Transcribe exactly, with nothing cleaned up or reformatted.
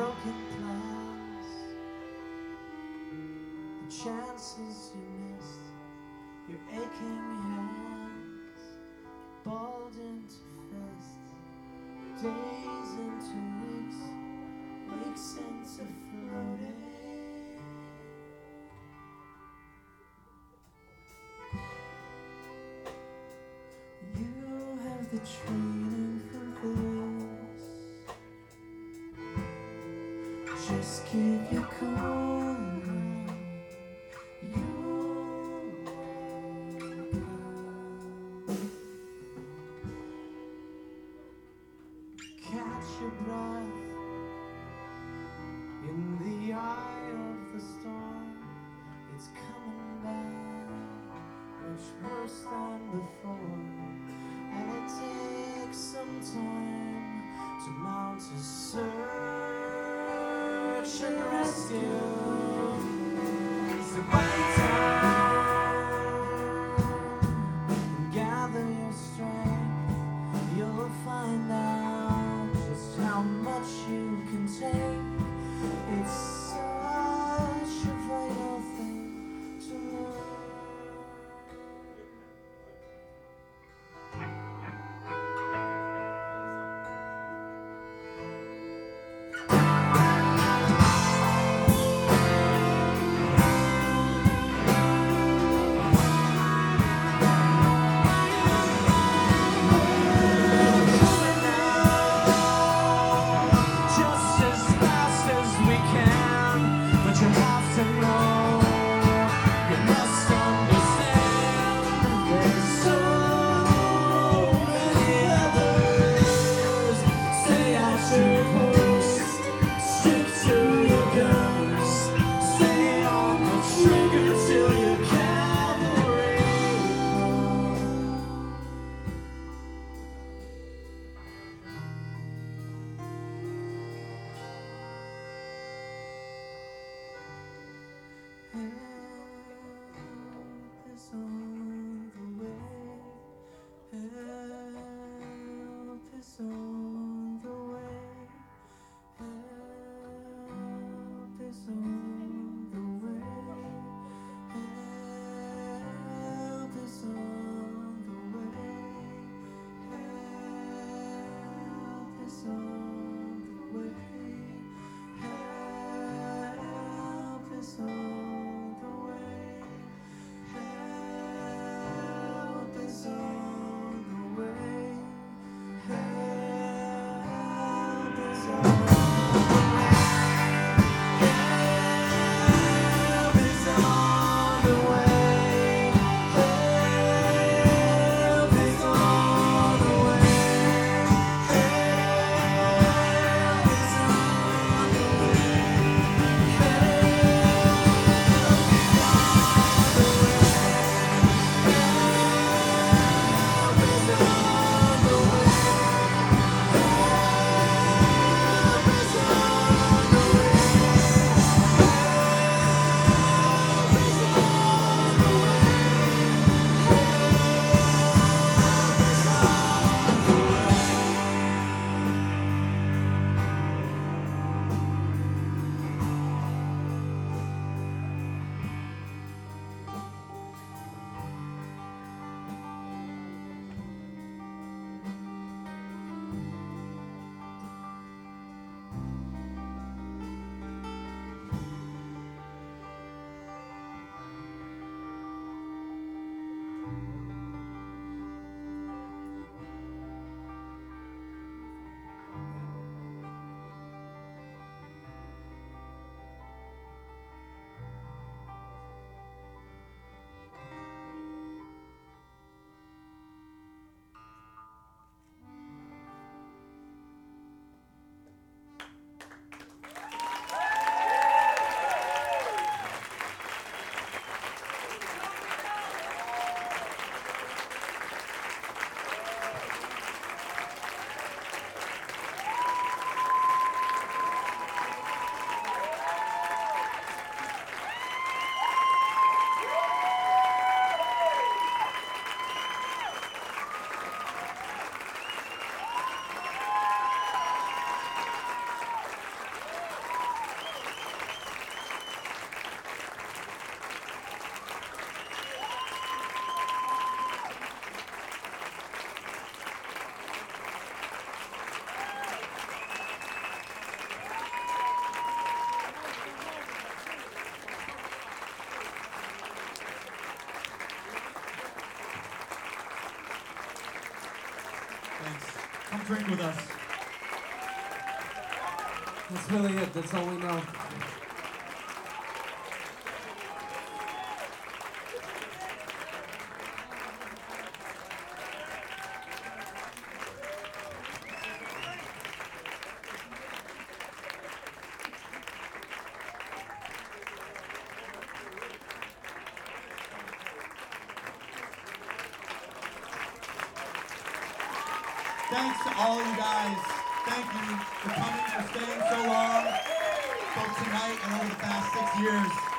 broken plans, the chances you missed, your aching hands, balled into fists, days into weeks, weeks into floating. You have the training for this. Just keep your cool. You'll wake up. Catch your breath in the eye of the storm. It's coming back much worse than before. And it takes some time to mount a search and rescue. So bite down and gather your strength. You'll find out just how much you can take. It's such a vital thing to learn. Thanks. Come drink with us. That's really it. That's all we know. Thanks to all you guys. Thank you for coming, for staying so long, both tonight and over the past six years.